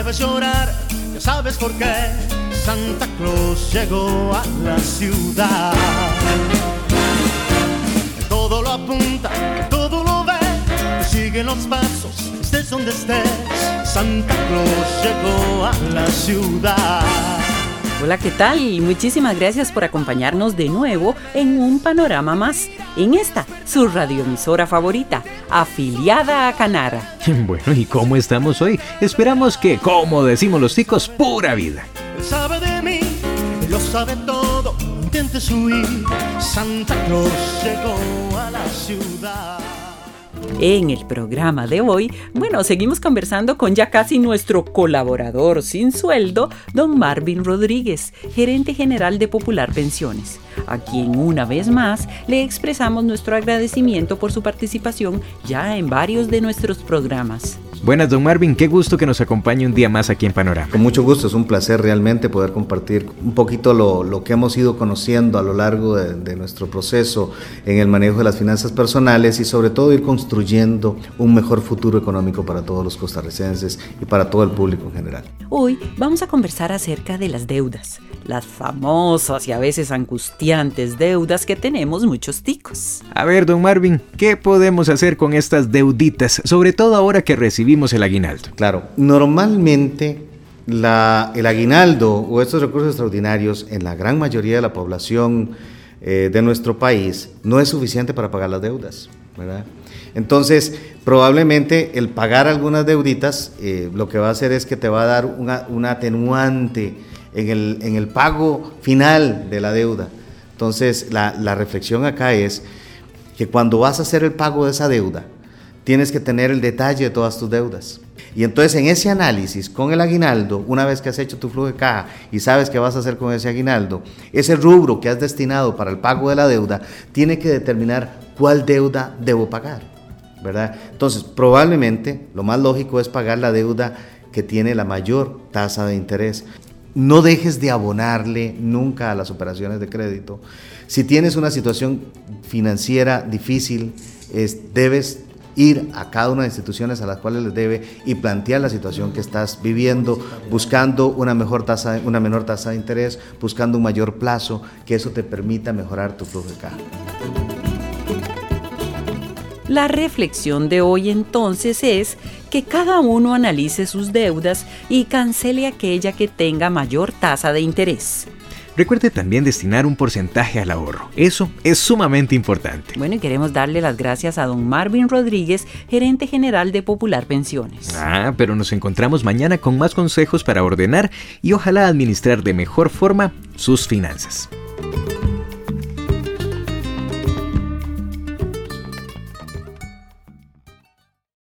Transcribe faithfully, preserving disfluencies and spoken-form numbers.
debes llorar, ya sabes por qué. Santa Claus llegó a la ciudad. Todo lo apunta, todo lo ve, sigue los pasos, estés donde estés. Santa Claus llegó a la ciudad. Hola, ¿qué tal? Muchísimas gracias por acompañarnos de nuevo en un panorama más, en esta, su radioemisora favorita, afiliada a Canara. Bueno, ¿y cómo estamos hoy? Esperamos que, como decimos los ticos, pura vida. Él sabe de mí, él lo sabe todo, no intentes huir. Santa Claus llegó a la ciudad. En el programa de hoy, bueno, seguimos conversando con ya casi nuestro colaborador sin sueldo, don Marvin Rodríguez, gerente general de Popular Pensiones, a quien una vez más le expresamos nuestro agradecimiento por su participación ya en varios de nuestros programas. Buenas, don Marvin, qué gusto que nos acompañe un día más aquí en Panorama. Con mucho gusto, es un placer realmente poder compartir un poquito lo, lo que hemos ido conociendo a lo largo de, de nuestro proceso en el manejo de las finanzas personales y sobre todo ir construyendo un mejor futuro económico para todos los costarricenses y para todo el público en general. Hoy vamos a conversar acerca de las deudas, las famosas y a veces angustiantes deudas que tenemos muchos ticos. A ver, don Marvin, ¿qué podemos hacer con estas deuditas, sobre todo ahora que recibimos el aguinaldo? Claro, normalmente la, el aguinaldo o estos recursos extraordinarios en la gran mayoría de la población eh, de nuestro país no es suficiente para pagar las deudas, ¿verdad? Entonces, probablemente el pagar algunas deuditas eh, lo que va a hacer es que te va a dar una, una atenuante en el, en el pago final de la deuda. Entonces, la, la reflexión acá es que cuando vas a hacer el pago de esa deuda, tienes que tener el detalle de todas tus deudas. Y entonces en ese análisis con el aguinaldo, una vez que has hecho tu flujo de caja y sabes qué vas a hacer con ese aguinaldo, ese rubro que has destinado para el pago de la deuda, tiene que determinar cuál deuda debo pagar, ¿verdad? Entonces, probablemente lo más lógico es pagar la deuda que tiene la mayor tasa de interés. No dejes de abonarle nunca a las operaciones de crédito. Si tienes una situación financiera difícil, es, debes ir a cada una de las instituciones a las cuales les debe y plantear la situación que estás viviendo, buscando una mejor tasa, una menor tasa de interés, buscando un mayor plazo, que eso te permita mejorar tu flujo de caja. La reflexión de hoy entonces es que cada uno analice sus deudas y cancele aquella que tenga mayor tasa de interés. Recuerde también destinar un porcentaje al ahorro. Eso es sumamente importante. Bueno, y queremos darle las gracias a don Marvin Rodríguez, gerente general de Popular Pensiones. Ah, pero nos encontramos mañana con más consejos para ordenar y ojalá administrar de mejor forma sus finanzas.